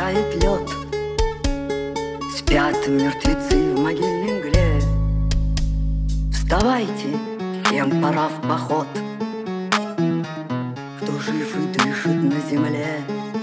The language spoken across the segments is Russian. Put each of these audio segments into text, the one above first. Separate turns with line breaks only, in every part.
тает лед, спят мертвецы в могильной мгле. Вставайте, всем пора в поход, кто жив и дышит на земле.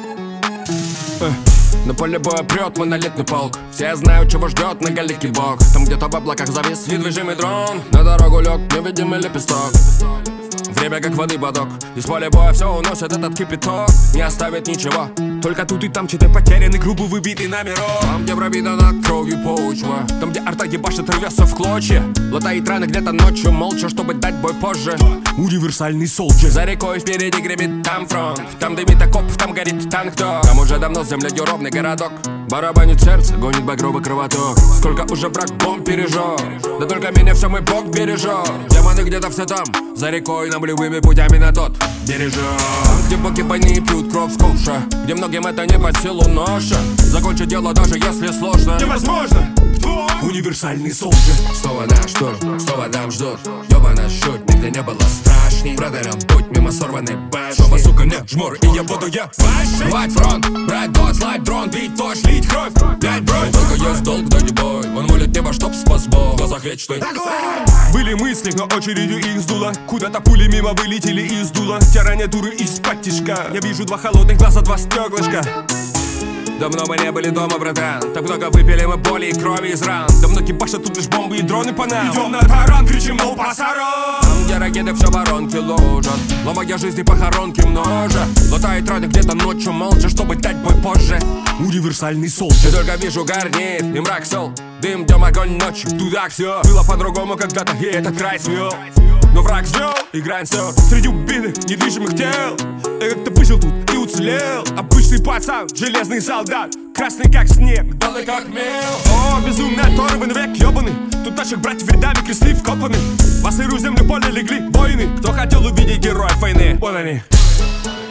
На поле боя прет монолитный полк. Все знают, чего ждет многоликий бог. Там где-то в облаках завис недвижимый дрон. На дорогу лег невидимый лепесток. Время как воды бодок. Из поля боя все уносит этот кипяток. Не оставит ничего. Только тут и там чей-то потерянный, грубо выбитый номерок. Там, где пробита на кровью почва. Там, где арта ебашит, рвется в клочья. Латает раны где-то ночью молча, чтобы дать бой позже. Универсальный солджер. За рекой впереди гремит там фронт. Там дымит окоп, там горит танк ток. Там уже давно с землей ровный городок. Барабанит сердце, гонит багровый кровоток. Сколько уже враг бомб пережег. Да только меня все мой бог бережет. Демоны где-то все там, за рекой нам любыми путями на тот бережет. Там, где боги войны пьют кровь с ковша, где многим это не под силу ноша. Закончить дело даже если сложно
невозможно.
Универсальный солджер. Снова наш тур, снова там ждут. Ёбана шут, нигде не было страшней. Проверен путь мимо сорванной башни. Снова, сука, нет жмур, и я буду рвать фронт, брать дот, слать дрон, бить фош, лить кровь, блять бронь. Только есть долг, да не бой. Он молит небо, чтоб спас Бог. В глазах вечный.
Были мысли, но очередью их сдуло. Куда-то пули мимо вылетели из дула. Тирания дуры из-под тишка. Я вижу два холодных глаза, два стеклышка.
Давно мы не были дома, братан. Так много выпили мы боли и крови из ран. Давно кибашат тут лишь бомбы и дроны по нам.
Идем на таран, кричим «No пасаран!»
Там, где ракеты все воронки ложат. Ломая жизни похоронки множа. Латает раны где-то ночью молча, чтобы дать бой позже. Универсальный солджер. Я только вижу горнит и мрак сол. Дым, днем, огонь ночью. Туда все было по-другому когда-то, и этот край свел. Но враг звел, и грань все среди убитых, недвижимых тел. Я как-то выжил тут и уцелел. Обычный пацан, железный солдат, красный как снег, белый как мел.
О, безумно оторванный век ебаный. Тут наших братьев рядами кресты вкопаны. По сырую землю в поле легли воины.
Кто хотел увидеть героев войны?
Вот они.